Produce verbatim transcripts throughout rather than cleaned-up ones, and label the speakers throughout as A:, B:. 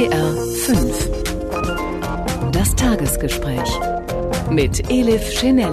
A: W D R fünf. Das Tagesgespräch mit Elif Schenell.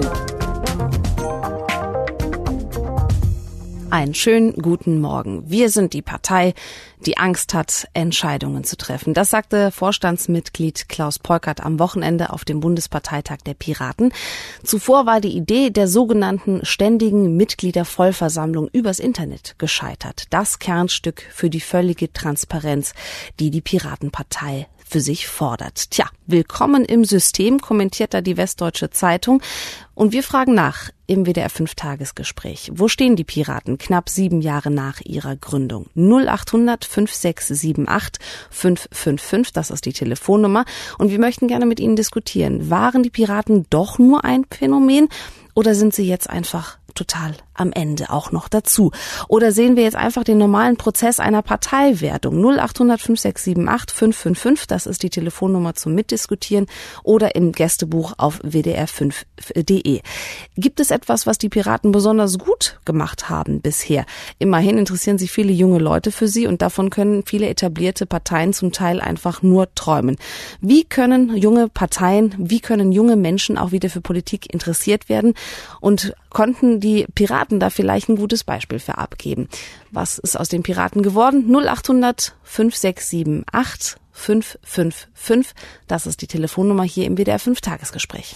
B: Einen schönen guten Morgen. Wir sind die Partei, die Angst hat, Entscheidungen zu treffen. Das sagte Vorstandsmitglied Klaus Polkert am Wochenende auf dem Bundesparteitag der Piraten. Zuvor war die Idee der sogenannten ständigen Mitgliedervollversammlung übers Internet gescheitert. Das Kernstück für die völlige Transparenz, die die Piratenpartei für sich fordert. Tja, willkommen im System, kommentiert da die Westdeutsche Zeitung. Und wir fragen nach im W D R fünf Tagesgespräch. Wo stehen die Piraten knapp sieben Jahre nach ihrer Gründung? null acht hundert fünf sechs sieben acht fünf fünf fünf, das ist die Telefonnummer. Und wir möchten gerne mit Ihnen diskutieren. Waren die Piraten doch nur ein Phänomen oder sind sie jetzt einfach total am Ende auch noch dazu? Oder sehen wir jetzt einfach den normalen Prozess einer Parteiwerdung? null acht hundert fünf sechs sieben acht fünf fünf fünf, das ist die Telefonnummer zum Mitdiskutieren, oder im Gästebuch auf w d r fünf punkt d e. Gibt es etwas, was die Piraten besonders gut gemacht haben bisher? Immerhin interessieren sich viele junge Leute für sie und davon können viele etablierte Parteien zum Teil einfach nur träumen. Wie können junge Parteien, wie können junge Menschen auch wieder für Politik interessiert werden? Und konnten die Piraten da vielleicht ein gutes Beispiel für abgeben? Was ist aus den Piraten geworden? null acht hundert fünf sechs sieben acht fünf fünf fünf, das ist die Telefonnummer hier im W D R fünf Tagesgespräch.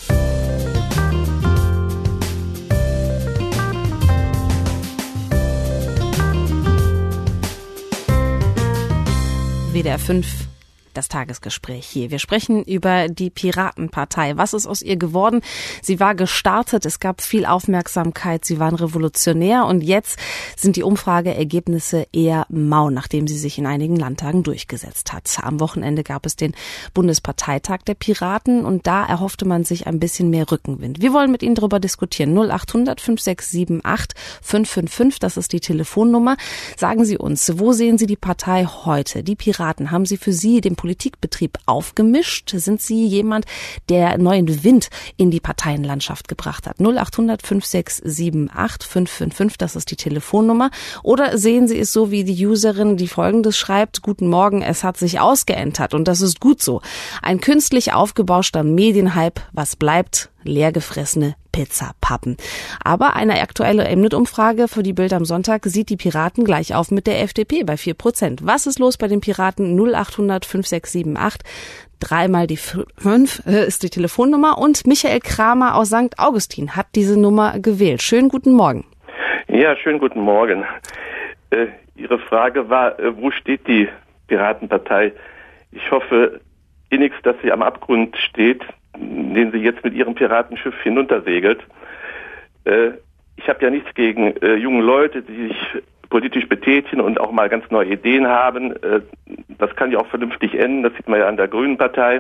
B: W D R fünf, das Tagesgespräch hier. Wir sprechen über die Piratenpartei. Was ist aus ihr geworden? Sie war gestartet, es gab viel Aufmerksamkeit, sie waren revolutionär und jetzt sind die Umfrageergebnisse eher mau, nachdem sie sich in einigen Landtagen durchgesetzt hat. Am Wochenende gab es den Bundesparteitag der Piraten und da erhoffte man sich ein bisschen mehr Rückenwind. Wir wollen mit Ihnen darüber diskutieren. null acht hundert fünf sechs sieben acht fünf fünf fünf, das ist die Telefonnummer. Sagen Sie uns, wo sehen Sie die Partei heute? Die Piraten, haben Sie für Sie den Politikbetrieb aufgemischt? Sind Sie jemand, der neuen Wind in die Parteienlandschaft gebracht hat? null acht hundert fünf sechs sieben acht fünf fünf fünf, das ist die Telefonnummer. Oder sehen Sie es so wie die Userin, die Folgendes schreibt: Guten Morgen, es hat sich ausgeändert und das ist gut so. Ein künstlich aufgebauschter Medienhype, was bleibt? Leergefressene Pizzapappen. Aber eine aktuelle Mnet-Umfrage für die Bild am Sonntag sieht die Piraten gleich auf mit der F D P bei vier Prozent. Was ist los bei den Piraten? null acht hundert fünf sechs sieben acht. Dreimal die fünf ist die Telefonnummer und Michael Kramer aus Sankt Augustin hat diese Nummer gewählt. Schönen guten Morgen.
C: Ja, schönen guten Morgen. Äh, Ihre Frage war, äh, wo steht die Piratenpartei? Ich hoffe innigst, dass sie am Abgrund steht, den sie jetzt mit ihrem Piratenschiff hinuntersegelt. Äh, ich habe ja nichts gegen äh, junge Leute, die sich politisch betätigen und auch mal ganz neue Ideen haben. Äh, das kann ja auch vernünftig enden, das sieht man ja an der Grünen Partei.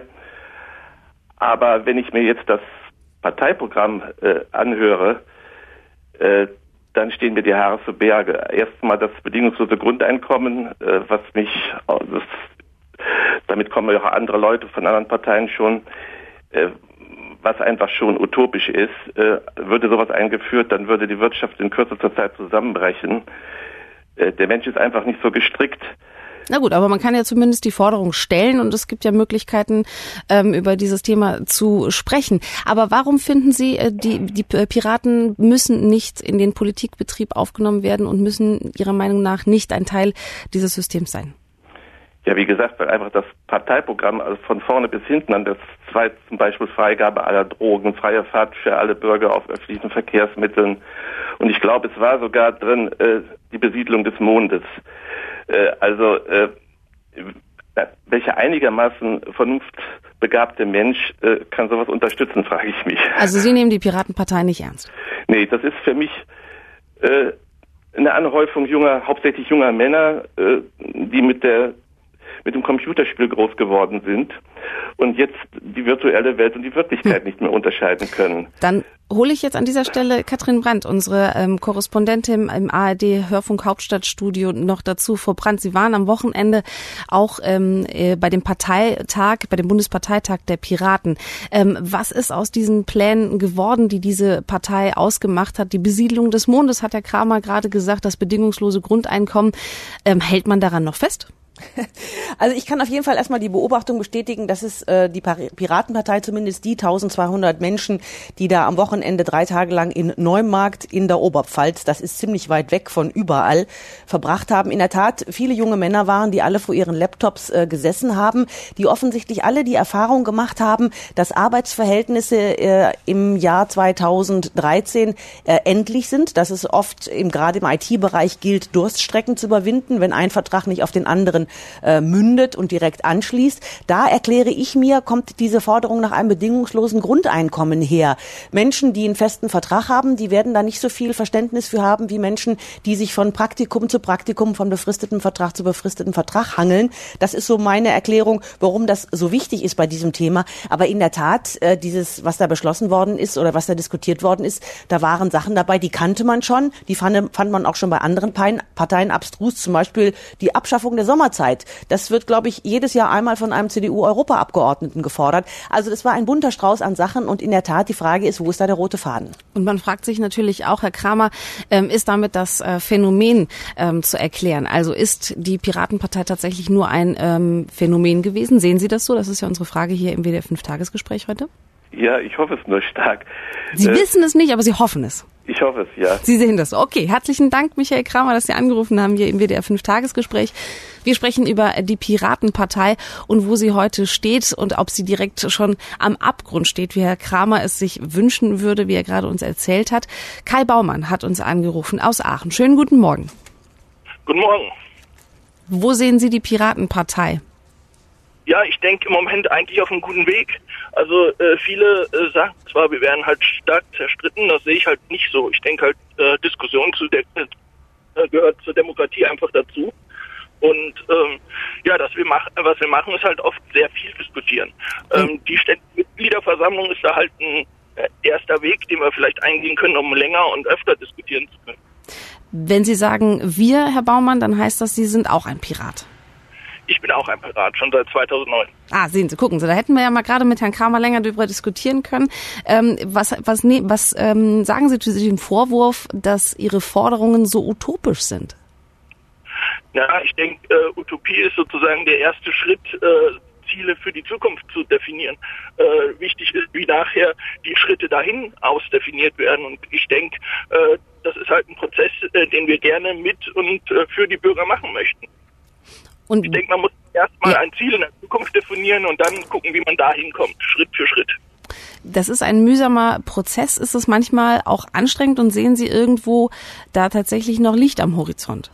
C: Aber wenn ich mir jetzt das Parteiprogramm äh, anhöre, äh, dann stehen mir die Haare zu Berge. Erstmal das bedingungslose Grundeinkommen, äh, was mich, das, damit kommen ja auch andere Leute von anderen Parteien schon, was einfach schon utopisch ist. Würde sowas eingeführt, dann würde die Wirtschaft in kürzester Zeit zusammenbrechen. Der Mensch ist einfach nicht so gestrickt.
B: Na gut, aber man kann ja zumindest die Forderung stellen und es gibt ja Möglichkeiten, ähm, über dieses Thema zu sprechen. Aber warum finden Sie, äh, die, die Piraten müssen nicht in den Politikbetrieb aufgenommen werden und müssen Ihrer Meinung nach nicht ein Teil dieses Systems sein?
C: Ja, wie gesagt, weil einfach das Parteiprogramm also von vorne bis hinten an das zweite, zum Beispiel Freigabe aller Drogen, freie Fahrt für alle Bürger auf öffentlichen Verkehrsmitteln. Und ich glaube, es war sogar drin äh, die Besiedlung des Mondes. Äh, also äh, welcher einigermaßen vernunftbegabte Mensch äh, kann sowas unterstützen, frage ich mich.
B: Also Sie nehmen die Piratenpartei nicht ernst?
C: Nee, das ist für mich äh, eine Anhäufung junger, hauptsächlich junger Männer, äh, die mit der mit dem Computerspiel groß geworden sind und jetzt die virtuelle Welt und die Wirklichkeit hm. nicht mehr unterscheiden können.
B: Dann hole ich jetzt an dieser Stelle Katrin Brandt, unsere ähm, Korrespondentin im A R D Hörfunk Hauptstadtstudio, noch dazu. Frau Brandt, Sie waren am Wochenende auch ähm, äh, bei dem Parteitag, bei dem Bundesparteitag der Piraten. Ähm, was ist aus diesen Plänen geworden, die diese Partei ausgemacht hat? Die Besiedlung des Mondes, hat Herr Kramer gerade gesagt, das bedingungslose Grundeinkommen. Ähm, hält man daran noch fest?
D: Also ich kann auf jeden Fall erstmal die Beobachtung bestätigen, dass es äh, die Piratenpartei, zumindest die eintausendzweihundert Menschen, die da am Wochenende drei Tage lang in Neumarkt in der Oberpfalz, das ist ziemlich weit weg von überall, verbracht haben. In der Tat viele junge Männer waren, die alle vor ihren Laptops äh, gesessen haben, die offensichtlich alle die Erfahrung gemacht haben, dass Arbeitsverhältnisse äh, im Jahr zweitausenddreizehn äh, endlich sind, dass es oft im, gerade im I T-Bereich gilt, Durststrecken zu überwinden, wenn ein Vertrag nicht auf den anderen äh, mündet und direkt anschließt. Da erkläre ich mir, kommt diese Forderung nach einem bedingungslosen Grundeinkommen her. Menschen, die einen festen Vertrag haben, die werden da nicht so viel Verständnis für haben wie Menschen, die sich von Praktikum zu Praktikum, von befristetem Vertrag zu befristetem Vertrag hangeln. Das ist so meine Erklärung, warum das so wichtig ist bei diesem Thema. Aber in der Tat, äh, dieses, was da beschlossen worden ist oder was da diskutiert worden ist, da waren Sachen dabei, die kannte man schon, die fand, fand man auch schon bei anderen Parteien abstrus, zum Beispiel die Abschaffung der Sommerzeit. Das wird, glaube ich, jedes Jahr einmal von einem C D U-Europaabgeordneten gefordert. Also das war ein bunter Strauß an Sachen und in der Tat, die Frage ist, wo ist da der rote Faden?
B: Und man fragt sich natürlich auch, Herr Kramer, ähm, ist damit das äh, Phänomen ähm, zu erklären? Also ist die Piratenpartei tatsächlich nur ein ähm, Phänomen gewesen? Sehen Sie das so? Das ist ja unsere Frage hier im W D R fünf Tagesgespräch heute.
C: Ja, ich hoffe es nur stark.
B: Sie
C: äh,
B: wissen es nicht, aber Sie hoffen es.
C: Ich hoffe es, ja.
B: Sie sehen das. Okay, herzlichen Dank, Michael Kramer, dass Sie angerufen haben hier im W D R fünf Tagesgespräch. Wir sprechen über die Piratenpartei und wo sie heute steht und ob sie direkt schon am Abgrund steht, wie Herr Kramer es sich wünschen würde, wie er gerade uns erzählt hat. Kai Baumann hat uns angerufen aus Aachen. Schönen guten Morgen.
E: Guten Morgen.
B: Wo sehen Sie die Piratenpartei?
E: Ja, ich denke im Moment eigentlich auf einem guten Weg. Also äh, viele äh, sagen zwar, wir werden halt stark zerstritten, das sehe ich halt nicht so. Ich denke halt, äh, Diskussion zu der, äh, gehört zur Demokratie einfach dazu. Und ähm, ja, dass wir machen, was wir machen, ist halt oft sehr viel diskutieren. Ähm, die ständige Mitgliederversammlung ist da halt ein äh, erster Weg, den wir vielleicht eingehen können, um länger und öfter diskutieren zu können.
B: Wenn Sie sagen wir, Herr Baumann, dann heißt das, Sie sind auch ein Pirat.
E: Ich bin auch ein Pirat, schon seit zweitausendneun.
B: Ah, sehen Sie, gucken Sie, da hätten wir ja mal gerade mit Herrn Kramer länger darüber diskutieren können. Ähm, was was, nee, was ähm, sagen Sie zu dem Vorwurf, dass Ihre Forderungen so utopisch sind?
E: Ja, ich denke, äh, Utopie ist sozusagen der erste Schritt, äh, Ziele für die Zukunft zu definieren. Äh, wichtig ist, wie nachher die Schritte dahin ausdefiniert werden. Und ich denke, äh, das ist halt ein Prozess, äh, den wir gerne mit und äh, für die Bürger machen möchten. Und ich denke, man muss erstmal ja. ein Ziel in der Zukunft definieren und dann gucken, wie man da hinkommt, Schritt für Schritt.
B: Das ist ein mühsamer Prozess. Ist es manchmal auch anstrengend und sehen Sie irgendwo da tatsächlich noch Licht am Horizont?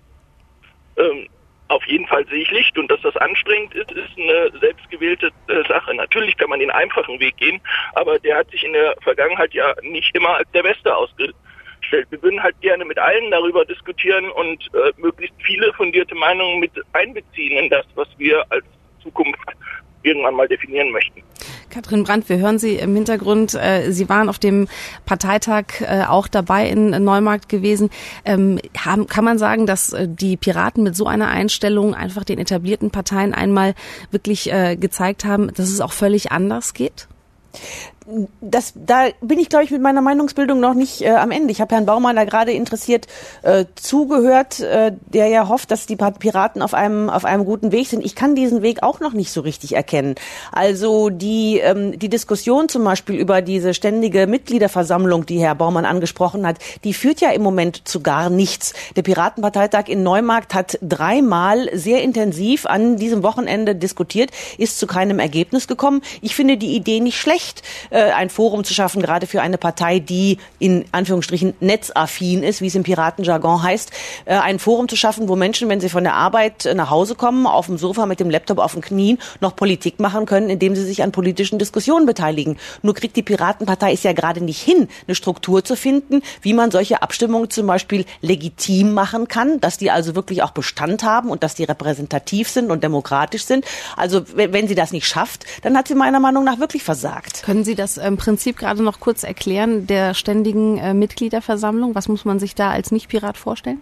E: Ähm, auf jeden Fall sehe ich Licht und dass das anstrengend ist, ist eine selbstgewählte äh, Sache. Natürlich kann man den einfachen Weg gehen, aber der hat sich in der Vergangenheit ja nicht immer als der beste ausgestellt. Wir würden halt gerne mit allen darüber diskutieren und äh, möglichst viele fundierte Meinungen mit einbeziehen in das, was wir als Zukunft irgendwann mal definieren möchten.
B: Katrin Brandt, wir hören Sie im Hintergrund. Äh, Sie waren auf dem Parteitag äh, auch dabei in Neumarkt gewesen. Ähm, haben, kann man sagen, dass äh, die Piraten mit so einer Einstellung einfach den etablierten Parteien einmal wirklich äh, gezeigt haben, dass es auch völlig anders geht?
D: Das, da bin ich, glaube ich, mit meiner Meinungsbildung noch nicht äh, am Ende. Ich habe Herrn Baumann da gerade interessiert äh, zugehört, äh, der ja hofft, dass die Piraten auf einem auf einem guten Weg sind. Ich kann diesen Weg auch noch nicht so richtig erkennen. Also die ähm, die Diskussion zum Beispiel über diese ständige Mitgliederversammlung, die Herr Baumann angesprochen hat, die führt ja im Moment zu gar nichts. Der Piratenparteitag in Neumarkt hat dreimal sehr intensiv an diesem Wochenende diskutiert, ist zu keinem Ergebnis gekommen. Ich finde die Idee nicht schlecht, ein Forum zu schaffen, gerade für eine Partei, die in Anführungsstrichen netzaffin ist, wie es im Piratenjargon heißt, ein Forum zu schaffen, wo Menschen, wenn sie von der Arbeit nach Hause kommen, auf dem Sofa mit dem Laptop auf den Knien, noch Politik machen können, indem sie sich an politischen Diskussionen beteiligen. Nur kriegt die Piratenpartei es ja gerade nicht hin, eine Struktur zu finden, wie man solche Abstimmungen zum Beispiel legitim machen kann, dass die also wirklich auch Bestand haben und dass die repräsentativ sind und demokratisch sind. Also wenn sie das nicht schafft, dann hat sie meiner Meinung nach wirklich versagt.
B: Können Sie das im Prinzip gerade noch kurz erklären, der ständigen äh, Mitgliederversammlung? Was muss man sich da als Nicht-Pirat vorstellen?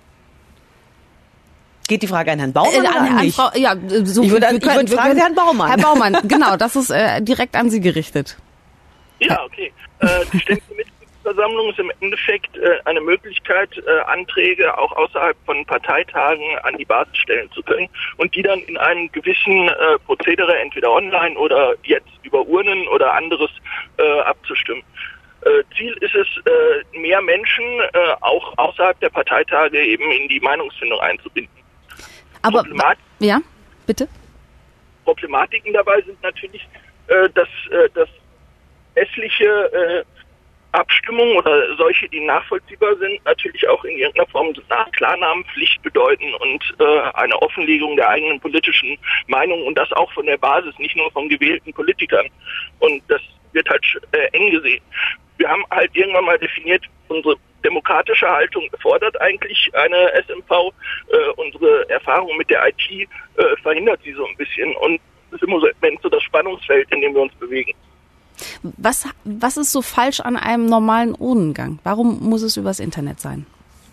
D: Geht die Frage an Herrn Baumann
B: äh,
D: oder
B: an,
D: an mich?
B: Frau, ja, so
D: ich würde,
B: wir
D: ich würde
B: können,
D: fragen,
B: können,
D: Herrn Baumann.
B: Herr Baumann, genau, das ist äh, direkt an Sie gerichtet.
E: Ja, okay. Äh, die ständige Piratenversammlung ist im Endeffekt äh, eine Möglichkeit, äh, Anträge auch außerhalb von Parteitagen an die Basis stellen zu können und die dann in einem gewissen äh, Prozedere, entweder online oder jetzt über Urnen oder anderes, äh, abzustimmen. Äh, Ziel ist es, äh, mehr Menschen äh, auch außerhalb der Parteitage eben in die Meinungsfindung einzubinden.
B: Aber, ja, bitte?
E: Problematiken dabei sind natürlich, äh, dass, äh, dass hässliche äh, Abstimmungen oder solche, die nachvollziehbar sind, natürlich auch in irgendeiner Form nach Klarnamenpflicht bedeuten und äh, eine Offenlegung der eigenen politischen Meinung und das auch von der Basis, nicht nur von gewählten Politikern. Und das wird halt äh, eng gesehen. Wir haben halt irgendwann mal definiert, unsere demokratische Haltung fordert eigentlich eine S M V. Äh, unsere Erfahrung mit der I T äh, verhindert sie so ein bisschen. Und das ist im Moment so das Spannungsfeld, in dem wir uns bewegen.
B: Was, was ist so falsch an einem normalen Urnengang? Warum muss es übers Internet sein?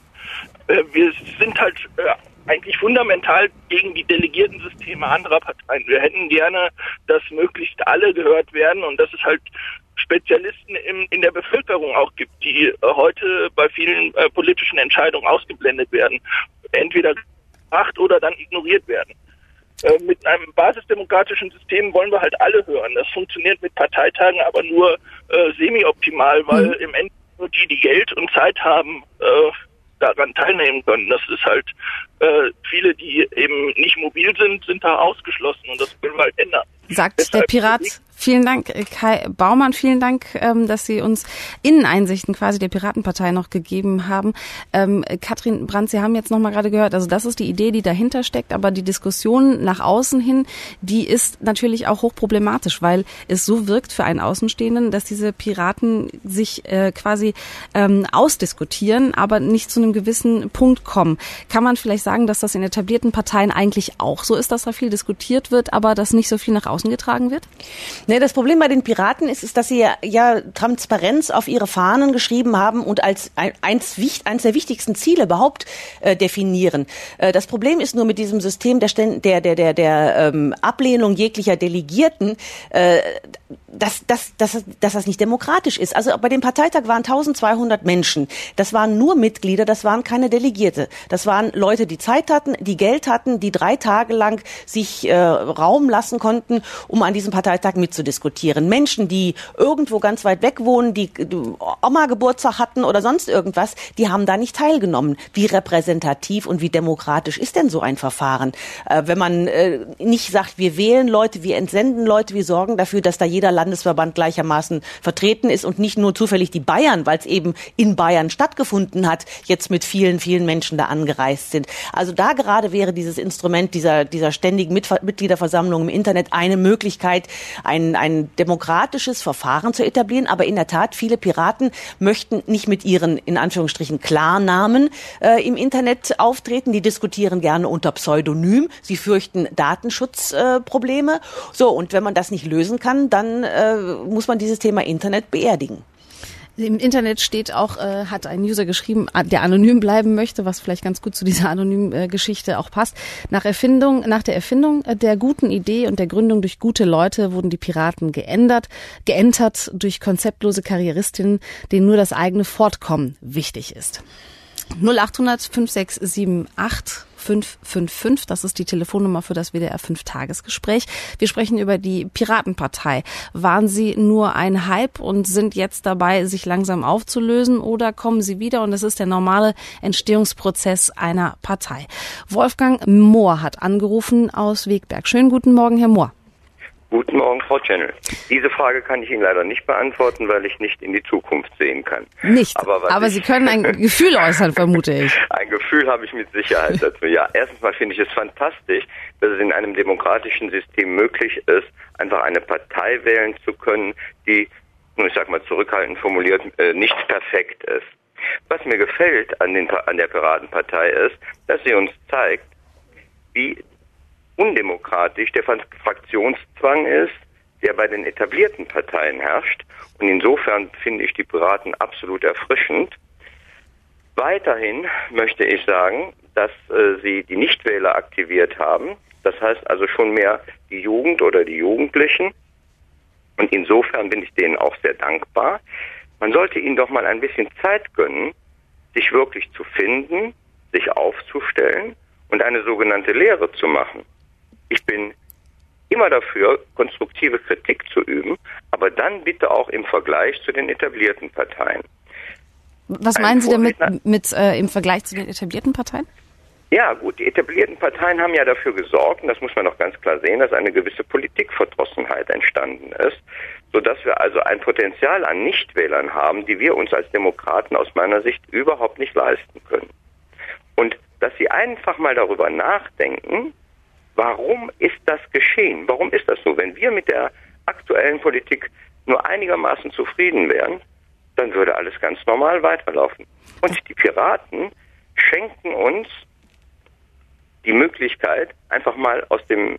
E: Äh, wir sind halt äh, eigentlich fundamental gegen die Delegiertensysteme anderer Parteien. Wir hätten gerne, dass möglichst alle gehört werden und dass es halt Spezialisten in, in der Bevölkerung auch gibt, die äh, heute bei vielen äh, politischen Entscheidungen ausgeblendet werden. Entweder gemacht oder dann ignoriert werden. Äh, mit einem basisdemokratischen System wollen wir halt alle hören. Das funktioniert mit Parteitagen aber nur äh, semi-optimal, weil mhm. im Endeffekt nur die, die Geld und Zeit haben, äh, daran teilnehmen können. Das ist halt, äh, viele, die eben nicht mobil sind, sind da ausgeschlossen und das wollen wir halt ändern.
B: Sagt
E: Deshalb
B: der Pirat. Vielen Dank, Kai Baumann. Vielen Dank, ähm, dass Sie uns Inneneinsichten quasi der Piratenpartei noch gegeben haben. Ähm, Katrin Brandt, Sie haben jetzt noch mal gerade gehört, also das ist die Idee, die dahinter steckt, aber die Diskussion nach außen hin, die ist natürlich auch hochproblematisch, weil es so wirkt für einen Außenstehenden, dass diese Piraten sich äh, quasi ähm, ausdiskutieren, aber nicht zu einem gewissen Punkt kommen. Kann man vielleicht sagen, dass das in etablierten Parteien eigentlich auch so ist, dass da viel diskutiert wird, aber dass nicht so viel nach außen getragen wird?
D: Ne, das Problem bei den Piraten ist, ist, dass sie ja, ja Transparenz auf ihre Fahnen geschrieben haben und als eins, eins der wichtigsten Ziele überhaupt äh, definieren. Äh, das Problem ist nur mit diesem System der der der der, der ähm, Ablehnung jeglicher Delegierten, äh, dass, dass, dass, dass das nicht demokratisch ist. Also bei dem Parteitag waren eintausendzweihundert Menschen. Das waren nur Mitglieder, das waren keine Delegierte. Das waren Leute, die Zeit hatten, die Geld hatten, die drei Tage lang sich äh, Raum lassen konnten, um an diesem Parteitag mitzudiskutieren. Menschen, die irgendwo ganz weit weg wohnen, die, die Oma Geburtstag hatten oder sonst irgendwas, die haben da nicht teilgenommen. Wie repräsentativ und wie demokratisch ist denn so ein Verfahren? Äh, wenn man äh, nicht sagt, wir wählen Leute, wir entsenden Leute, wir sorgen dafür, dass da jeder Landesverband gleichermaßen vertreten ist und nicht nur zufällig die Bayern, weil es eben in Bayern stattgefunden hat, jetzt mit vielen, vielen Menschen da angereist sind. Also da gerade wäre dieses Instrument dieser, dieser ständigen Mit- Mitgliederversammlung im Internet eine Möglichkeit, ein, ein demokratisches Verfahren zu etablieren. Aber in der Tat, viele Piraten möchten nicht mit ihren, in Anführungsstrichen, Klarnamen äh, im Internet auftreten. Die diskutieren gerne unter Pseudonym. Sie fürchten Datenschutzprobleme. Äh, so, und wenn man das nicht lösen kann, dann äh, muss man dieses Thema Internet beerdigen.
B: Im Internet steht auch, äh, hat ein User geschrieben, der anonym bleiben möchte, was vielleicht ganz gut zu dieser anonymen äh, Geschichte auch passt. Nach Erfindung, nach der Erfindung der guten Idee und der Gründung durch gute Leute wurden die Piraten geändert, geentert durch konzeptlose Karrieristinnen, denen nur das eigene Fortkommen wichtig ist. null acht hundert fünf sechs sieben acht fünf fünf fünf, das ist die Telefonnummer für das W D R fünf Tagesgespräch. Wir sprechen über die Piratenpartei. Waren sie nur ein Hype und sind jetzt dabei, sich langsam aufzulösen, oder kommen sie wieder und es ist der normale Entstehungsprozess einer Partei? Wolfgang Mohr hat angerufen aus Wegberg. Schönen guten Morgen, Herr Mohr.
F: Guten Morgen, Frau Channel. Diese Frage kann ich Ihnen leider nicht beantworten, weil ich nicht in die Zukunft sehen kann.
B: Nicht, aber, aber
F: ich,
B: Sie können ein Gefühl äußern, vermute ich.
F: Ein Gefühl habe ich mit Sicherheit dazu. Ja, erstens mal finde ich es fantastisch, dass es in einem demokratischen System möglich ist, einfach eine Partei wählen zu können, die, ich sag mal zurückhaltend formuliert, nicht perfekt ist. Was mir gefällt an, den, an der Piratenpartei ist, dass sie uns zeigt, wie undemokratisch der Fraktionszwang ist, der bei den etablierten Parteien herrscht. Und insofern finde ich die Piraten absolut erfrischend. Weiterhin möchte ich sagen, dass äh, sie die Nichtwähler aktiviert haben. Das heißt also schon mehr die Jugend oder die Jugendlichen. Und insofern bin ich denen auch sehr dankbar. Man sollte ihnen doch mal ein bisschen Zeit gönnen, sich wirklich zu finden, sich aufzustellen und eine sogenannte Lehre zu machen. Ich bin immer dafür, konstruktive Kritik zu üben, aber dann bitte auch im Vergleich zu den etablierten Parteien.
B: Was meinen Sie damit mit äh, im Vergleich zu den etablierten Parteien?
F: Ja, gut, die etablierten Parteien haben ja dafür gesorgt, und das muss man doch ganz klar sehen, dass eine gewisse Politikverdrossenheit entstanden ist, sodass wir also ein Potenzial an Nichtwählern haben, die wir uns als Demokraten aus meiner Sicht überhaupt nicht leisten können. Und dass sie einfach mal darüber nachdenken, warum ist das geschehen? Warum ist das so? Wenn wir mit der aktuellen Politik nur einigermaßen zufrieden wären, dann würde alles ganz normal weiterlaufen. Und die Piraten schenken uns die Möglichkeit, einfach mal aus dem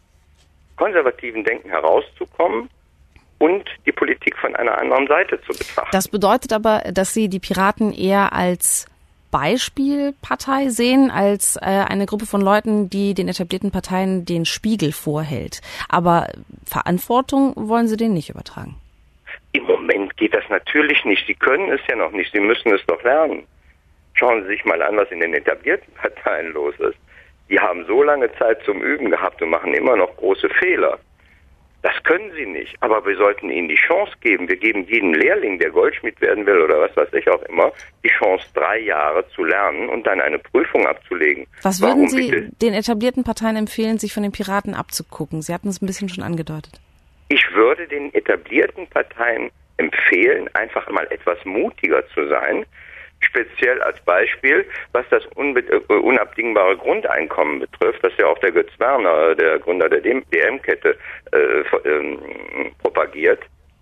F: konservativen Denken herauszukommen und die Politik von einer anderen Seite zu betrachten.
B: Das bedeutet aber, dass Sie die Piraten eher als Beispielpartei sehen, als äh, eine Gruppe von Leuten, die den etablierten Parteien den Spiegel vorhält. Aber Verantwortung wollen Sie denen nicht übertragen.
F: Im Moment geht das natürlich nicht. Sie können es ja noch nicht. Sie müssen es doch lernen. Schauen Sie sich mal an, was in den etablierten Parteien los ist. Die haben so lange Zeit zum Üben gehabt und machen immer noch große Fehler. Das können sie nicht, aber wir sollten ihnen die Chance geben. Wir geben jedem Lehrling, der Goldschmied werden will oder was weiß ich auch immer, die Chance, drei Jahre zu lernen und dann eine Prüfung abzulegen.
B: Was würden
F: Warum
B: Sie
F: bitte?
B: den etablierten Parteien empfehlen, sich von den Piraten abzugucken? Sie hatten es ein bisschen schon angedeutet.
F: Ich würde den etablierten Parteien empfehlen, einfach mal etwas mutiger zu sein. Speziell als Beispiel, was das unbe- äh, unabdingbare Grundeinkommen betrifft, das ja auch der Götz Werner, der Gründer der D M-Kette, äh, ähm, propagiert.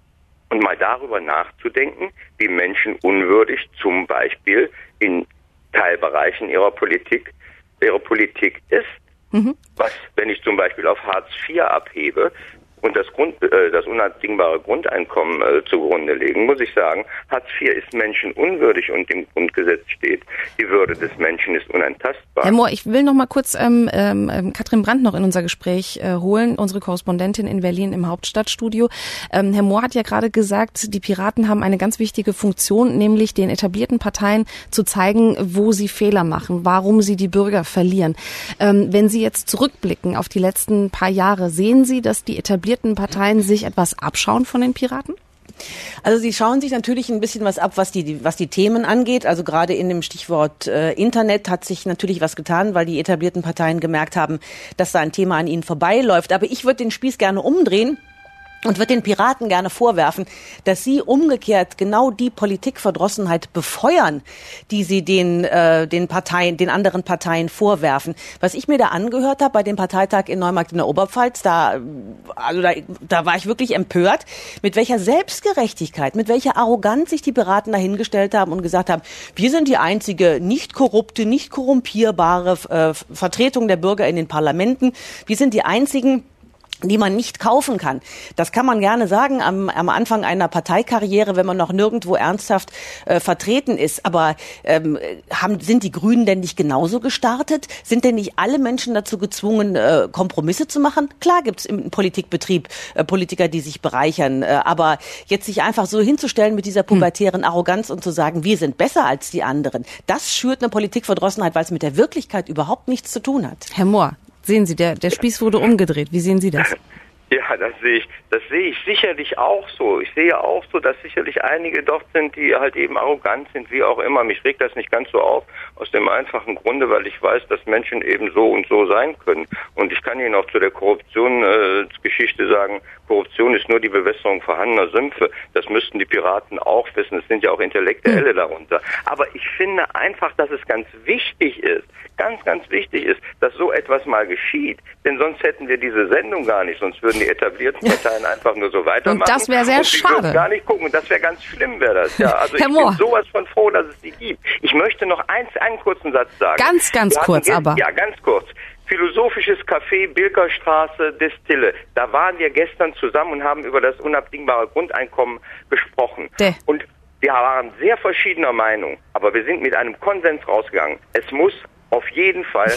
F: Und mal darüber nachzudenken, wie menschenunwürdig zum Beispiel in Teilbereichen ihrer Politik, ihre Politik ist. Mhm. Was, wenn ich zum Beispiel auf Hartz vier abhebe und das Grund, äh, das unabdingbare Grundeinkommen äh, zugrunde legen, muss ich sagen, Hartz vier ist menschenunwürdig und im Grundgesetz steht, die Würde des Menschen ist unantastbar.
B: Herr Mohr, ich will noch mal kurz ähm, ähm, Katrin Brandt noch in unser Gespräch äh, holen, unsere Korrespondentin in Berlin im Hauptstadtstudio. Ähm, Herr Mohr hat ja gerade gesagt, die Piraten haben eine ganz wichtige Funktion, nämlich den etablierten Parteien zu zeigen, wo sie Fehler machen, warum sie die Bürger verlieren. Ähm, wenn Sie jetzt zurückblicken auf die letzten paar Jahre, sehen Sie, dass die etablierten Parteien sich etwas abschauen von den Piraten?
D: Also sie schauen sich natürlich ein bisschen was ab, was die was die Themen angeht. Also gerade in dem Stichwort äh, Internet hat sich natürlich was getan, weil die etablierten Parteien gemerkt haben, dass da ein Thema an ihnen vorbeiläuft. Aber ich würde den Spieß gerne umdrehen und würde den Piraten gerne vorwerfen, dass sie umgekehrt genau die Politikverdrossenheit befeuern, die sie den äh, den Parteien, den anderen Parteien vorwerfen. Was ich mir da angehört habe bei dem Parteitag in Neumarkt in der Oberpfalz, da also da, da war ich wirklich empört, mit welcher Selbstgerechtigkeit, mit welcher Arroganz sich die Piraten dahingestellt haben und gesagt haben, wir sind die einzige nicht korrupte, nicht korrumpierbare äh, Vertretung der Bürger in den Parlamenten. Wir sind die einzigen, die man nicht kaufen kann. Das kann man gerne sagen am, am Anfang einer Parteikarriere, wenn man noch nirgendwo ernsthaft äh, vertreten ist. Aber ähm, haben, sind die Grünen denn nicht genauso gestartet? Sind denn nicht alle Menschen dazu gezwungen, äh, Kompromisse zu machen? Klar gibt's im Politikbetrieb äh, Politiker, die sich bereichern. Äh, aber jetzt sich einfach so hinzustellen mit dieser pubertären Arroganz und zu sagen, wir sind besser als die anderen, das schürt eine Politikverdrossenheit, weil es mit der Wirklichkeit überhaupt nichts zu tun hat.
B: Herr Mohr, sehen Sie, der, der Spieß wurde umgedreht. Wie sehen Sie das?
F: Ja, das sehe ich, das sehe ich sicherlich auch so. Ich sehe auch so, dass sicherlich einige dort sind, die halt eben arrogant sind, wie auch immer. Mich regt das nicht ganz so auf, aus dem einfachen Grunde, weil ich weiß, dass Menschen eben so und so sein können. Und ich kann Ihnen auch zu der Korruptionsgeschichte äh, sagen, Korruption ist nur die Bewässerung vorhandener Sümpfe. Das müssten die Piraten auch wissen. Es sind ja auch Intellektuelle darunter. Aber ich finde einfach, dass es ganz wichtig ist, ganz, ganz wichtig ist, dass so etwas mal geschieht. Denn sonst hätten wir diese Sendung gar nicht. Sonst würden die etablierten Parteien einfach nur so weitermachen.
B: Und das wäre sehr
F: und
B: schade.
F: Gar nicht gucken. Und das wäre ganz schlimm, wäre das. Ja, also
B: Herr
F: ich
B: Mohr.
F: bin sowas von froh, dass es die gibt. Ich möchte noch eins, einen kurzen Satz sagen.
B: Ganz, ganz kurz,
F: gest-
B: aber.
F: Ja, ganz kurz. Philosophisches Café, Bilkerstraße, Destille. Da waren wir gestern zusammen und haben über das unabdingbare Grundeinkommen gesprochen.
B: De.
F: Und wir waren sehr verschiedener Meinung. Aber wir sind mit einem Konsens rausgegangen. Es muss auf jeden Fall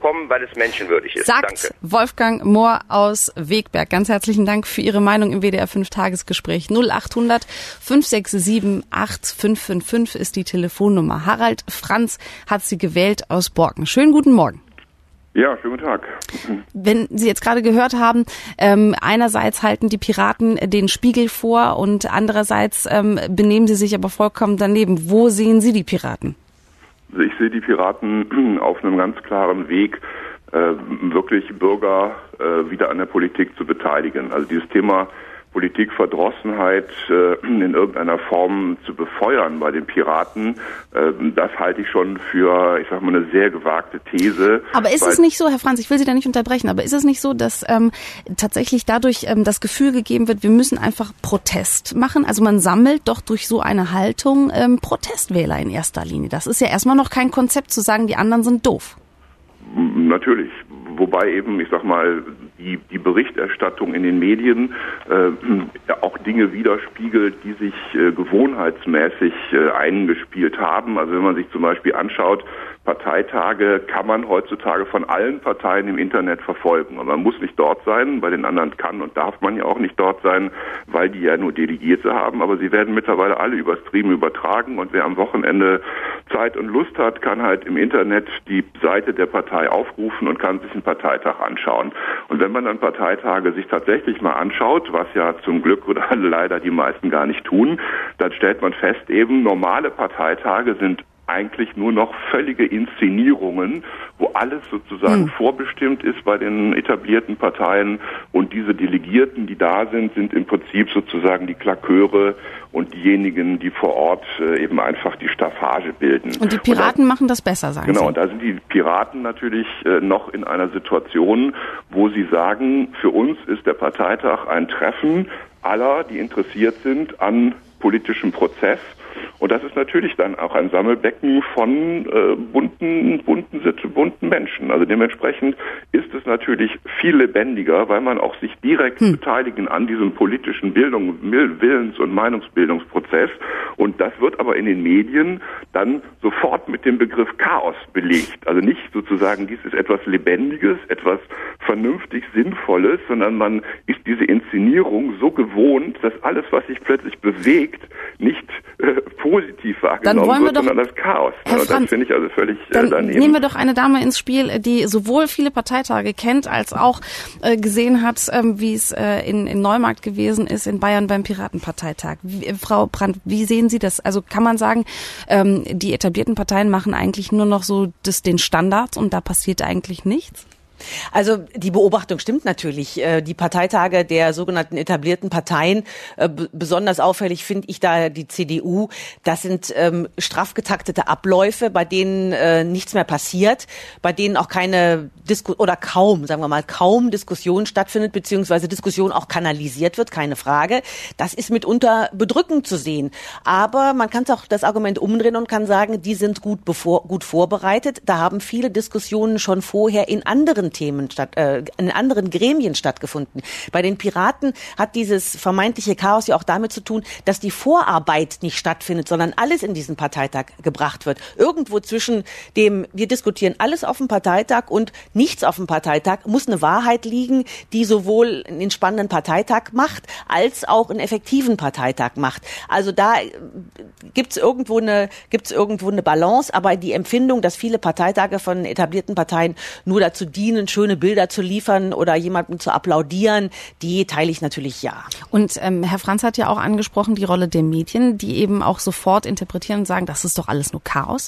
F: bekommen, weil es menschenwürdig ist.
B: Sagt
F: Danke.
B: Wolfgang Mohr aus Wegberg. Ganz herzlichen Dank für Ihre Meinung im W D R fünf Tagesgespräch. null achthundert fünf sechs sieben acht fünf fünf fünf ist die Telefonnummer. Harald Franz hat sie gewählt aus Borken. Schönen guten Morgen.
G: Ja, schönen guten Tag.
B: Wenn Sie jetzt gerade gehört haben, ähm, einerseits halten die Piraten den Spiegel vor und andererseits ähm, benehmen sie sich aber vollkommen daneben. Wo sehen Sie die Piraten?
G: Ich sehe die Piraten auf einem ganz klaren Weg, äh, wirklich Bürger äh, wieder an der Politik zu beteiligen. Also dieses Thema Politikverdrossenheit äh, in irgendeiner Form zu befeuern bei den Piraten, äh, das halte ich schon für, ich sag mal, eine sehr gewagte These.
B: Aber ist es nicht so, Herr Franz, ich will Sie da nicht unterbrechen, aber ist es nicht so, dass ähm, tatsächlich dadurch ähm, das Gefühl gegeben wird, wir müssen einfach Protest machen? Also man sammelt doch durch so eine Haltung ähm, Protestwähler in erster Linie. Das ist ja erstmal noch kein Konzept zu sagen, die anderen sind doof.
G: Natürlich. Wobei eben, ich sag mal, die, die Berichterstattung in den Medien äh, auch Dinge widerspiegelt, die sich äh, gewohnheitsmäßig äh, eingespielt haben. Also wenn man sich zum Beispiel anschaut, Parteitage kann man heutzutage von allen Parteien im Internet verfolgen. Und man muss nicht dort sein, bei den anderen kann und darf man ja auch nicht dort sein, weil die ja nur Delegierte haben. Aber sie werden mittlerweile alle über Stream übertragen und wer am Wochenende Zeit und Lust hat, kann halt im Internet die Seite der Partei aufrufen und kann sich einen Parteitag anschauen. Und wenn man dann Parteitage sich tatsächlich mal anschaut, was ja zum Glück oder leider die meisten gar nicht tun, dann stellt man fest, eben normale Parteitage sind eigentlich nur noch völlige Inszenierungen, wo alles sozusagen hm. vorbestimmt ist bei den etablierten Parteien und diese Delegierten, die da sind, sind im Prinzip sozusagen die Klaköre und diejenigen, die vor Ort äh, eben einfach die Staffage bilden.
B: Und die Piraten und da, machen das besser, sagen
G: genau,
B: Sie.
G: Genau, und da sind die Piraten natürlich äh, noch in einer Situation, wo sie sagen, für uns ist der Parteitag ein Treffen aller, die interessiert sind an politischem Prozess. Und das ist natürlich dann auch ein Sammelbecken von äh, bunten, bunten, bunten Menschen. Also dementsprechend ist es natürlich viel lebendiger, weil man auch sich direkt hm. beteiligen an diesem politischen Bildung, Willens- und Meinungsbildungsprozess. Und das wird aber in den Medien dann sofort mit dem Begriff Chaos belegt. Also nicht sozusagen, dies ist etwas Lebendiges, etwas vernünftig Sinnvolles, sondern man ist diese Inszenierung so gewohnt, dass alles, was sich plötzlich bewegt, nicht äh, positiv wahrgenommen wird, sondern das Chaos.
B: Herr
G: das
B: Franz,
G: finde ich also völlig äh,
B: dann
G: daneben.
B: Nehmen wir doch eine Dame ins Spiel, die sowohl viele Parteitage kennt, als auch äh, gesehen hat, ähm, wie es äh, in, in Neumarkt gewesen ist, in Bayern beim Piratenparteitag. Wie, äh, Frau Brandt, wie sehen Sie das? Also kann man sagen, ähm, die etablierten Parteien machen eigentlich nur noch so das, den Standard und da passiert eigentlich nichts?
D: Also die Beobachtung stimmt natürlich. Die Parteitage der sogenannten etablierten Parteien, besonders auffällig finde ich da die C D U, das sind ähm, straff getaktete Abläufe, bei denen äh, nichts mehr passiert, bei denen auch keine Disku- oder kaum, sagen wir mal, kaum Diskussion stattfindet, beziehungsweise Diskussion auch kanalisiert wird, keine Frage. Das ist mitunter bedrückend zu sehen. Aber man kann auch das Argument umdrehen und kann sagen, die sind gut, bevor, gut vorbereitet. Da haben viele Diskussionen schon vorher in anderen Themen statt, äh, in anderen Gremien stattgefunden. Bei den Piraten hat dieses vermeintliche Chaos ja auch damit zu tun, dass die Vorarbeit nicht stattfindet, sondern alles in diesen Parteitag gebracht wird. Irgendwo zwischen dem, wir diskutieren alles auf dem Parteitag und nichts auf dem Parteitag, muss eine Wahrheit liegen, die sowohl einen spannenden Parteitag macht, als auch einen effektiven Parteitag macht. Also da gibt's irgendwo eine, gibt's irgendwo eine Balance, aber die Empfindung, dass viele Parteitage von etablierten Parteien nur dazu dienen, schöne Bilder zu liefern oder jemandem zu applaudieren, die teile ich natürlich ja.
B: Und ähm, Herr Franz hat ja auch angesprochen, die Rolle der Medien, die eben auch sofort interpretieren und sagen, das ist doch alles nur Chaos.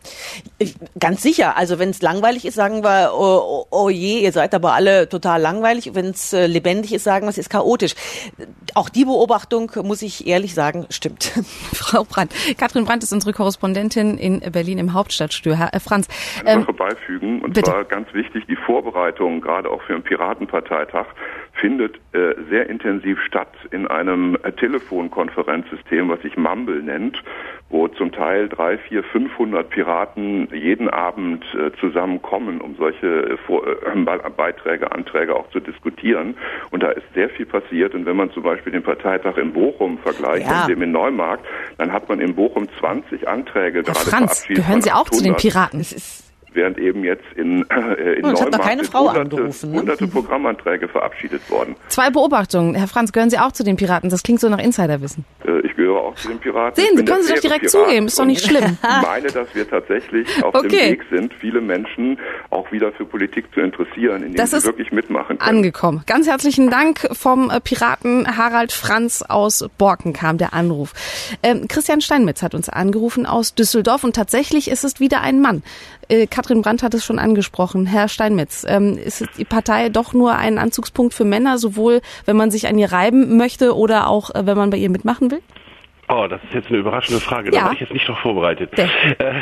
D: Ganz sicher. Also wenn es langweilig ist, sagen wir, oh, oh, oh je, ihr seid aber alle total langweilig. Wenn es äh, lebendig ist, sagen wir, es ist chaotisch. Auch die Beobachtung, muss ich ehrlich sagen, stimmt.
B: Frau Brandt, Katrin Brandt ist unsere Korrespondentin in Berlin im Hauptstadtstudio. Herr Franz.
G: Eine ähm, Sache beifügen, und bitte. Zwar ganz wichtig, die Vorbereitung, gerade auch für einen Piratenparteitag, findet äh, sehr intensiv statt in einem äh, Telefonkonferenzsystem, was sich Mumble nennt, wo zum Teil drei, vier, fünfhundert Piraten jeden Abend äh, zusammenkommen, um solche äh, Vor- äh, Beiträge, Anträge auch zu diskutieren. Und da ist sehr viel passiert. Und wenn man zum Beispiel den Parteitag in Bochum vergleicht ja. und dem in Neumarkt, dann hat man in Bochum zwanzig Anträge
B: Herr
D: gerade
B: Franz,
D: verabschiedet.
B: Gehören Sie auch zu den Piraten?
D: Es ist
G: während eben jetzt in, äh, in
D: Und es hat noch
G: Neumarkt
D: keine Frau
G: hunderte,
D: angerufen, ne?
G: hunderte Programmanträge verabschiedet worden.
B: Zwei Beobachtungen. Herr Franz, gehören Sie auch zu den Piraten? Das klingt so nach Insiderwissen.
G: Äh, ich gehöre auch zu den Piraten.
B: Sehen Sie, können Sie doch direkt zugeben, ist doch nicht schlimm.
G: Ich meine, dass wir tatsächlich auf
B: Okay.
G: dem Weg sind, viele Menschen auch wieder für Politik zu interessieren, indem
B: Das
G: sie
B: ist
G: wirklich mitmachen können.
B: Angekommen. Ganz herzlichen Dank vom äh, Piraten Harald Franz aus Borken kam der Anruf. Ähm, Christian Steinmetz hat uns angerufen aus Düsseldorf und tatsächlich ist es wieder ein Mann. Äh, Katrin Brandt hat es schon angesprochen. Herr Steinmetz, ähm, ist die Partei doch nur ein Anzugspunkt für Männer, sowohl wenn man sich an ihr reiben möchte oder auch äh, wenn man bei ihr mitmachen will?
H: Oh, das ist jetzt eine überraschende Frage. Da
B: Ja.
H: war ich jetzt nicht drauf vorbereitet.
B: Ja.
H: Äh,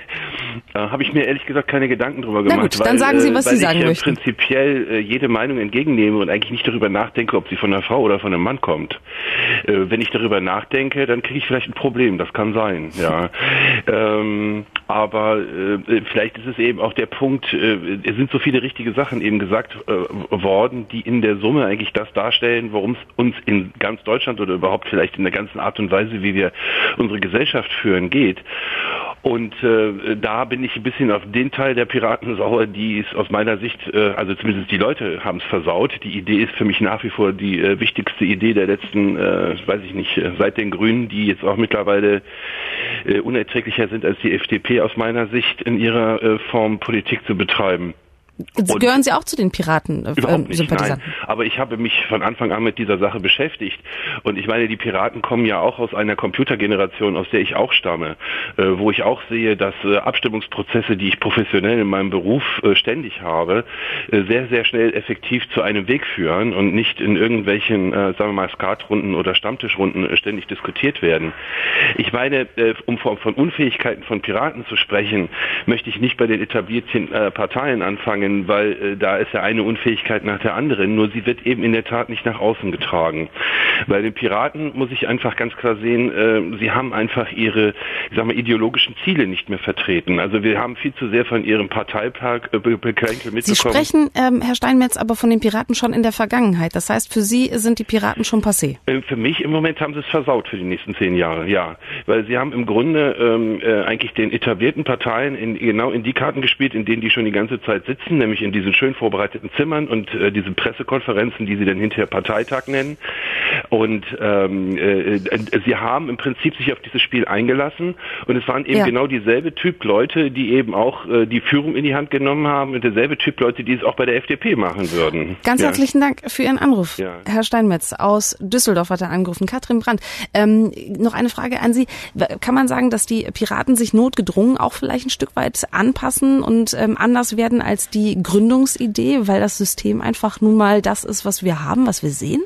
H: da habe ich mir ehrlich gesagt keine Gedanken drüber gemacht.
B: Na gut, dann sagen Sie, was
H: weil
B: Sie sagen
H: ich, äh,
B: möchten.
H: prinzipiell äh, jede Meinung entgegennehme und eigentlich nicht darüber nachdenke, ob sie von einer Frau oder von einem Mann kommt. Äh, wenn ich darüber nachdenke, dann kriege ich vielleicht ein Problem. Das kann sein, ja. ähm, aber äh, vielleicht ist es eben auch der Punkt, äh, es sind so viele richtige Sachen eben gesagt äh, worden, die in der Summe eigentlich das darstellen, worum es uns in ganz Deutschland oder überhaupt vielleicht in der ganzen Art und Weise, wie wir unsere Gesellschaft führen, geht. Und äh, da bin ich ein bisschen auf den Teil der Piraten sauer, die es aus meiner Sicht, äh, also zumindest die Leute haben es versaut. Die Idee ist für mich nach wie vor die äh, wichtigste Idee der letzten, äh, weiß ich nicht, äh, seit den Grünen, die jetzt auch mittlerweile äh, unerträglicher sind als die F D P aus meiner Sicht in ihrer äh, Form Politik zu betreiben. Und
B: Gehören Sie auch zu den Piraten äh,
H: Überhaupt nicht,
B: Sympathisanten?
H: nein. Aber ich habe mich von Anfang an mit dieser Sache beschäftigt. Und ich meine, die Piraten kommen ja auch aus einer Computergeneration, aus der ich auch stamme, äh, wo ich auch sehe, dass äh, Abstimmungsprozesse, die ich professionell in meinem Beruf äh, ständig habe, äh, sehr, sehr schnell effektiv zu einem Weg führen und nicht in irgendwelchen, äh, sagen wir mal, Skatrunden oder Stammtischrunden äh, ständig diskutiert werden. Ich meine, äh, um von, von Unfähigkeiten von Piraten zu sprechen, möchte ich nicht bei den etablierten äh, Parteien anfangen, weil äh, da ist ja eine Unfähigkeit nach der anderen, nur sie wird eben in der Tat nicht nach außen getragen. Bei den Piraten muss ich einfach ganz klar sehen, äh, sie haben einfach ihre, ich sag mal, ideologischen Ziele nicht mehr vertreten. Also wir haben viel zu sehr von ihrem Parteipark äh, Bekränkel mitbekommen.
B: Sie sprechen, ähm, Herr Steinmetz, aber von den Piraten schon in der Vergangenheit. Das heißt, für Sie sind die Piraten schon passé.
H: Äh, für mich im Moment haben sie es versaut für die nächsten zehn Jahre, ja. Weil sie haben im Grunde ähm, äh, eigentlich den etablierten Parteien in, genau in die Karten gespielt, in denen die schon die ganze Zeit sitzen, nämlich in diesen schön vorbereiteten Zimmern und äh, diese Pressekonferenzen, die sie dann hinterher Parteitag nennen. Und ähm, äh, äh, sie haben im Prinzip sich auf dieses Spiel eingelassen und es waren eben
B: ja.
H: genau dieselbe Typ Leute, die eben auch äh, die Führung in die Hand genommen haben und derselbe Typ Leute, die es auch bei der F D P machen würden.
B: Ganz
H: ja.
B: herzlichen Dank für Ihren Anruf.
H: Ja.
B: Herr Steinmetz aus Düsseldorf hat er angerufen. Katrin Brandt, ähm, noch eine Frage an Sie. Kann man sagen, dass die Piraten sich notgedrungen auch vielleicht ein Stück weit anpassen und ähm, anders werden als die Gründungsidee, weil das System einfach nun mal das ist, was wir haben, was wir sehen?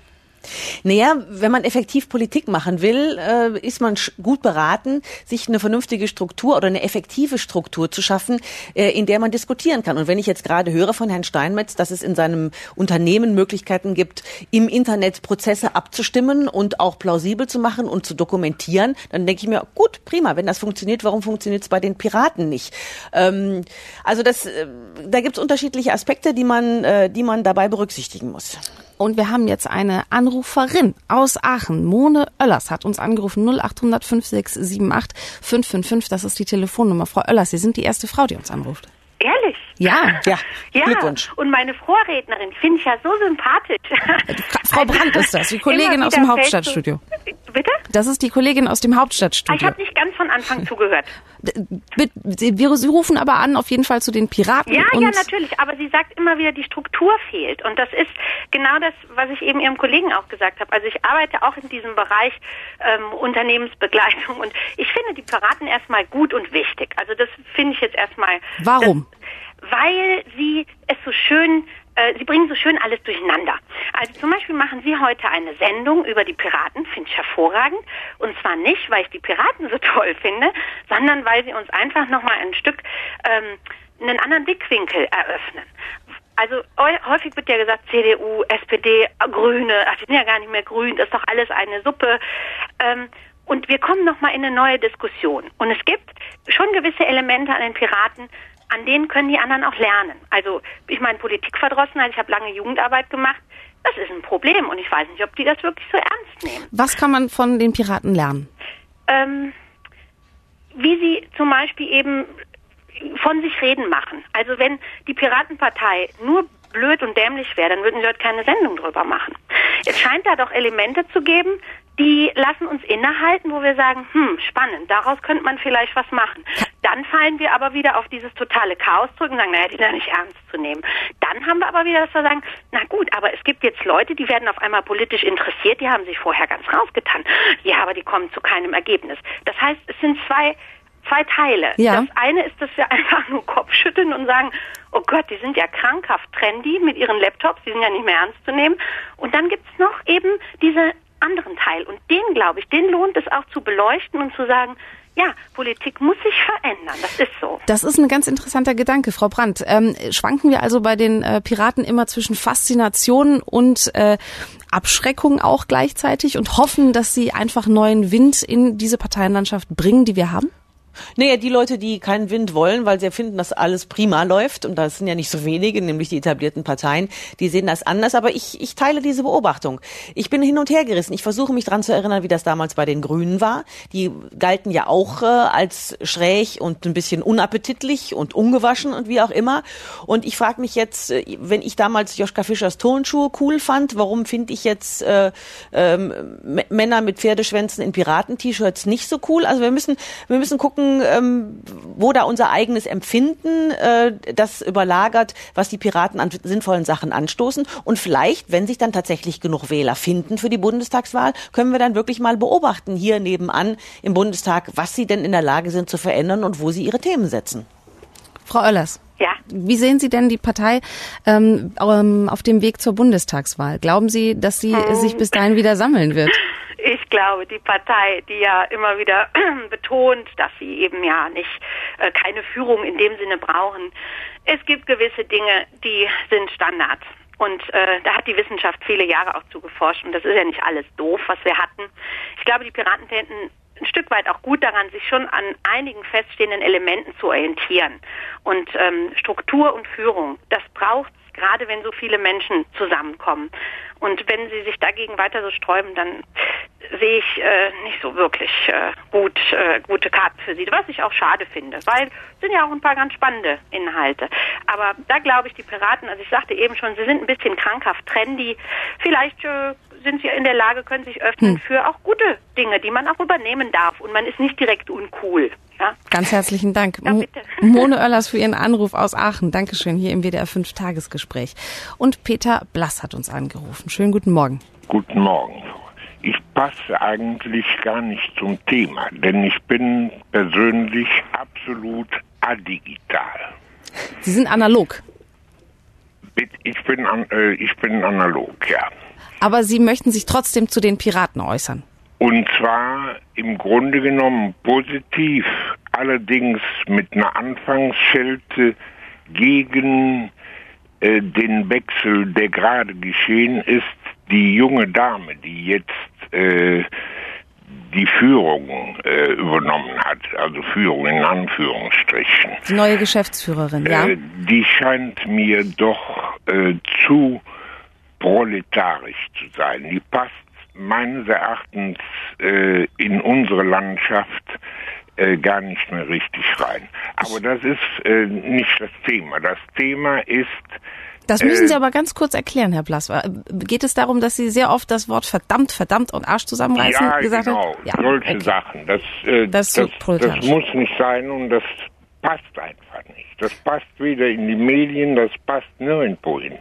D: Naja, wenn man effektiv Politik machen will, äh, ist man gut beraten, sich eine vernünftige Struktur oder eine effektive Struktur zu schaffen, äh, in der man diskutieren kann. Und wenn ich jetzt gerade höre von Herrn Steinmetz, dass es in seinem Unternehmen Möglichkeiten gibt, im Internet Prozesse abzustimmen und auch plausibel zu machen und zu dokumentieren, dann denke ich mir, gut, prima, wenn das funktioniert, warum funktioniert es bei den Piraten nicht? Ähm, also das, äh, da gibt es unterschiedliche Aspekte, die man, äh, die man dabei berücksichtigen muss.
B: Und wir haben jetzt eine Anruferin aus Aachen. Mone Oellers hat uns angerufen. null acht hundert fünf sechs sieben acht fünf fünf fünf. Das ist die Telefonnummer. Frau Oellers, Sie sind die erste Frau, die uns anruft.
I: Ehrlich?
B: Ja.
D: Ja,
I: Ja,
D: Glückwunsch.
I: und meine Vorrednerin finde ich ja so sympathisch.
B: Frau Brandt ist das, die Kollegin
I: Immer
B: aus dem
I: wieder
B: Hauptstadtstudio.
I: fällt so- Bitte?
B: Das ist die Kollegin aus dem
I: Ah, ich
B: Hauptstadtstudio.
I: habe nicht ganz von Anfang zugehört.
B: Bitte, Sie, wir, Sie rufen aber an, auf jeden Fall zu den Piraten.
I: Ja,
B: und
I: ja, natürlich. Aber sie sagt immer wieder, die Struktur fehlt. Und das ist genau das, was ich eben Ihrem Kollegen auch gesagt habe. Also ich arbeite auch in diesem Bereich ähm, Unternehmensbegleitung. Und ich finde die Piraten erstmal gut und wichtig. Also das finde ich jetzt erstmal.
B: Warum?
I: Das, weil sie es so schön... Äh, Sie bringen so schön alles durcheinander. Also zum Beispiel machen Sie heute eine Sendung über die Piraten, finde ich hervorragend. Und zwar nicht, weil ich die Piraten so toll finde, sondern weil sie uns einfach nochmal ein Stück ähm, einen anderen Blickwinkel eröffnen. Also häufig wird ja gesagt, C D U, S P D, Grüne, ach, die sind ja gar nicht mehr grün, das ist doch alles eine Suppe. Ähm, und wir kommen nochmal in eine neue Diskussion. Und es gibt schon gewisse Elemente an den Piraten, an denen können die anderen auch lernen. Also ich meine, Politikverdrossenheit, ich habe lange Jugendarbeit gemacht, das ist ein Problem und ich weiß nicht, ob die das wirklich so ernst nehmen.
B: Was kann man von den Piraten lernen?
I: Ähm, wie sie zum Beispiel eben von sich reden machen. Also wenn die Piratenpartei nur blöd und dämlich wäre, dann würden sie dort keine Sendung drüber machen. Es scheint da doch Elemente zu geben, die lassen uns innehalten, wo wir sagen, hm, spannend, daraus könnte man vielleicht was machen. Dann fallen wir aber wieder auf dieses totale Chaos zurück und sagen, naja, die sind ja nicht ernst zu nehmen. Dann haben wir aber wieder, dass wir sagen, na gut, aber es gibt jetzt Leute, die werden auf einmal politisch interessiert, die haben sich vorher ganz rausgetan. Ja, aber die kommen zu keinem Ergebnis. Das heißt, es sind zwei Zwei Teile. Ja. Das eine ist, dass wir einfach nur Kopfschütteln und sagen, oh Gott, die sind ja krankhaft trendy mit ihren Laptops, die sind ja nicht mehr ernst zu nehmen. Und dann gibt's noch eben diese anderen Teil. Und den, glaube ich, den lohnt es auch zu beleuchten und zu sagen, ja, Politik muss sich verändern. Das ist so.
B: Das ist ein ganz interessanter Gedanke, Frau Brandt. Ähm, schwanken wir also bei den äh, Piraten immer zwischen Faszination und äh, Abschreckung auch gleichzeitig und hoffen, dass sie einfach neuen Wind in diese Parteienlandschaft bringen, die wir haben?
D: Naja, die Leute, die keinen Wind wollen, weil sie finden, dass alles prima läuft, und das sind ja nicht so wenige, nämlich die etablierten Parteien, die sehen das anders, aber ich, ich teile diese Beobachtung. Ich bin hin und her gerissen. Ich versuche mich dran zu erinnern, wie das damals bei den Grünen war. Die galten ja auch äh, als schräg und ein bisschen unappetitlich und ungewaschen und wie auch immer. Und ich frage mich jetzt, äh, wenn ich damals Joschka Fischers Turnschuhe cool fand, warum finde ich jetzt äh, äh, M- Männer mit Pferdeschwänzen in Piraten-T-Shirts nicht so cool? Also wir müssen, wir müssen gucken, wo da unser eigenes Empfinden äh, das überlagert, was die Piraten an sinnvollen Sachen anstoßen. Und vielleicht, wenn sich dann tatsächlich genug Wähler finden für die Bundestagswahl, können wir dann wirklich mal beobachten, hier nebenan im Bundestag, was sie denn in der Lage sind zu verändern und wo sie ihre Themen setzen.
B: Frau Oellers.
I: Ja.
B: Wie sehen Sie denn die Partei ähm, auf dem Weg zur Bundestagswahl? Glauben Sie, dass sie hm. sich bis dahin wieder sammeln wird?
I: Ich glaube, die Partei, die ja immer wieder betont, dass sie eben ja nicht äh, keine Führung in dem Sinne brauchen. Es gibt gewisse Dinge, die sind Standard. Und äh, da hat die Wissenschaft viele Jahre auch zugeforscht. Und das ist ja nicht alles doof, was wir hatten. Ich glaube, die Piraten täten ein Stück weit auch gut daran, sich schon an einigen feststehenden Elementen zu orientieren. Und ähm, Struktur und Führung, das braucht es, gerade wenn so viele Menschen zusammenkommen. Und wenn sie sich dagegen weiter so sträuben, dann sehe ich äh, nicht so wirklich äh, gut äh, gute Karten für sie, was ich auch schade finde, weil es sind ja auch ein paar ganz spannende Inhalte. Aber da glaube ich, die Piraten, also ich sagte eben schon, sie sind ein bisschen krankhaft trendy. Vielleicht äh, sind sie in der Lage, können sich öffnen hm. für auch gute Dinge, die man auch übernehmen darf. Und man ist nicht direkt uncool. Ja?
B: Ganz herzlichen Dank.
I: Ja, bitte.
B: Mone Oellers für Ihren Anruf aus Aachen. Dankeschön, hier im W D R fünf Tagesgespräch. Und Peter Blass hat uns angerufen. Schönen guten Morgen.
J: Guten Morgen. Ich passe eigentlich gar nicht zum Thema, denn ich bin persönlich absolut adigital.
B: Sie sind analog?
J: Ich bin, an, äh, ich bin analog, ja.
B: Aber Sie möchten sich trotzdem zu den Piraten äußern?
J: Und zwar im Grunde genommen positiv, allerdings mit einer Anfangsschelte gegen äh, den Wechsel, der gerade geschehen ist. Die junge Dame, die jetzt äh, die Führung äh, übernommen hat, also Führung in Anführungsstrichen.
B: Die neue Geschäftsführerin, ja.
J: Äh, die scheint mir doch äh, zu proletarisch zu sein. Die passt meines Erachtens äh, in unsere Landschaft äh, gar nicht mehr richtig rein. Aber das ist äh, nicht das Thema. Das Thema ist...
B: Das müssen Sie aber ganz kurz erklären, Herr Blass. Geht es darum, dass Sie sehr oft das Wort verdammt, verdammt und Arsch zusammenreißen
J: ja,
B: gesagt
J: genau.
B: haben? Ja,
J: solche
B: okay.
J: Sachen. Das, äh,
B: das,
J: das,
B: das
J: muss nicht sein und das passt einfach nicht. Das passt weder in die Medien, das passt nirgendwo hin.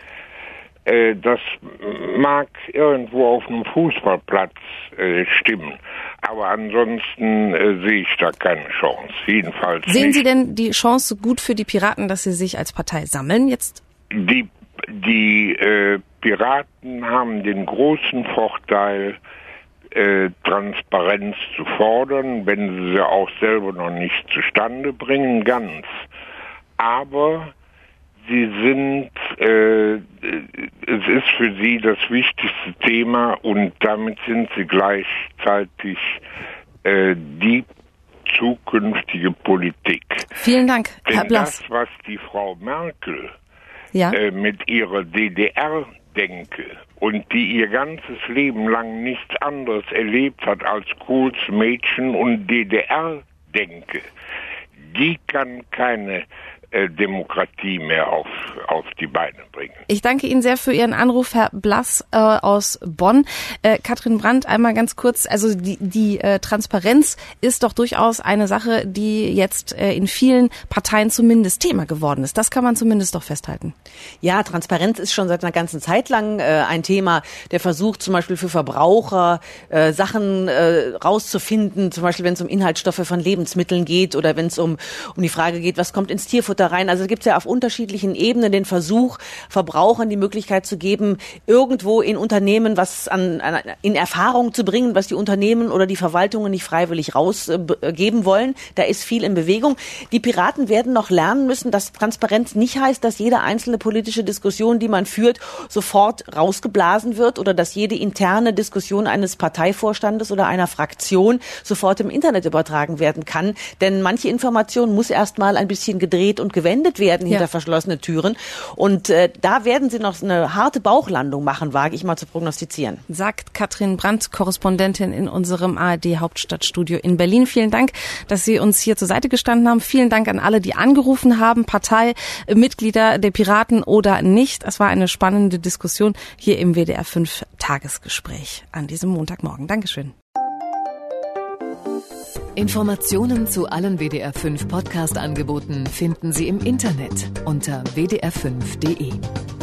J: Äh, das mag irgendwo auf einem Fußballplatz äh, stimmen, aber ansonsten äh, sehe ich da keine Chance. Jedenfalls
B: Sehen
J: nicht.
B: Sie denn die Chance gut für die Piraten, dass sie sich als Partei sammeln jetzt?
J: Die, die äh, Piraten haben den großen Vorteil, äh, Transparenz zu fordern, wenn sie sie auch selber noch nicht zustande bringen, ganz. Aber sie sind, äh, es ist für sie das wichtigste Thema und damit sind sie gleichzeitig äh, die zukünftige Politik.
B: Vielen Dank,
J: Denn
B: Herr Blass.
J: Das, was die Frau Merkel
B: ja.
J: äh, mit ihrer D D R-Denke und die ihr ganzes Leben lang nichts anderes erlebt hat als Kohls Mädchen und D D R-Denke, die kann keine äh, Demokratie mehr auf, auf die Beine bringen.
B: Ich danke Ihnen sehr für Ihren Anruf, Herr Blass äh, aus Bonn. Äh, Katrin Brandt, einmal ganz kurz, also die, die äh, Transparenz ist doch durchaus eine Sache, die jetzt äh, in vielen Parteien zumindest Thema geworden ist. Das kann man zumindest doch festhalten.
D: Ja, Transparenz ist schon seit einer ganzen Zeit lang äh, ein Thema, der versucht zum Beispiel für Verbraucher äh, Sachen äh, rauszufinden, zum Beispiel wenn es um Inhaltsstoffe von Lebensmitteln geht oder wenn es um, um die Frage geht, was kommt ins Tierfutter rein. Also es gibt ja auf unterschiedlichen Ebenen den Versuch, Verbrauchern die Möglichkeit zu geben, irgendwo in Unternehmen was an, an in Erfahrung zu bringen, was die Unternehmen oder die Verwaltungen nicht freiwillig rausgeben äh, wollen. Da ist viel in Bewegung. Die Piraten werden noch lernen müssen, dass Transparenz nicht heißt, dass jede einzelne politische Diskussion, die man führt, sofort rausgeblasen wird oder dass jede interne Diskussion eines Parteivorstandes oder einer Fraktion sofort im Internet übertragen werden kann. Denn manche Information muss erst mal ein bisschen gedreht und gewendet werden hinter ja. verschlossene Türen. Und äh, da werden sie noch eine harte Bauchlandung machen, wage ich mal zu prognostizieren.
B: Sagt Katrin Brandt, Korrespondentin in unserem A R D-Hauptstadtstudio in Berlin. Vielen Dank, dass Sie uns hier zur Seite gestanden haben. Vielen Dank an alle, die angerufen haben, Parteimitglieder der Piraten oder nicht. Es war eine spannende Diskussion hier im W D R fünf Tagesgespräch an diesem Montagmorgen. Dankeschön.
A: Informationen zu allen W D R fünf Podcast-Angeboten finden Sie im Internet unter w d r fünf punkt d e.